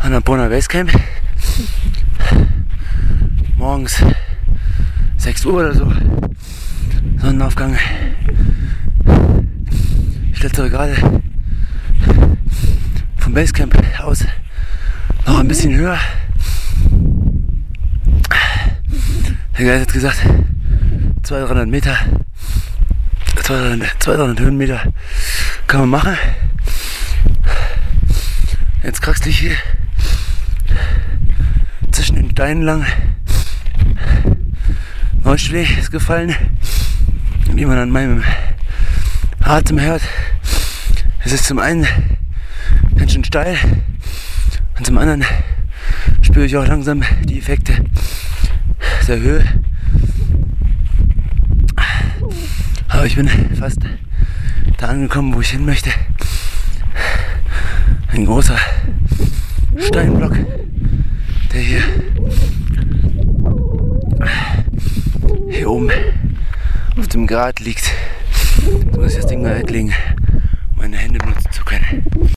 Annapurna Basecamp. Morgens 6 Uhr oder so. Sonnenaufgang. Ich klettere gerade vom Basecamp aus noch ein bisschen höher. Der Guide hat gesagt, 200-300 Meter, 200-300 Höhenmeter kann man machen. Jetzt kraxel ich hier zwischen den Steinen lang. Neuschlee ist gefallen, wie man an meinem Atem hört. Es ist zum einen ganz schön steil und zum anderen spüre ich auch langsam die Effekte der Höhe. Aber ich bin fast da angekommen, wo ich hin möchte. Ein großer Steinblock, der hier oben auf dem Grat liegt. So muss ich das Ding mal weglegen, um meine Hände benutzen zu können.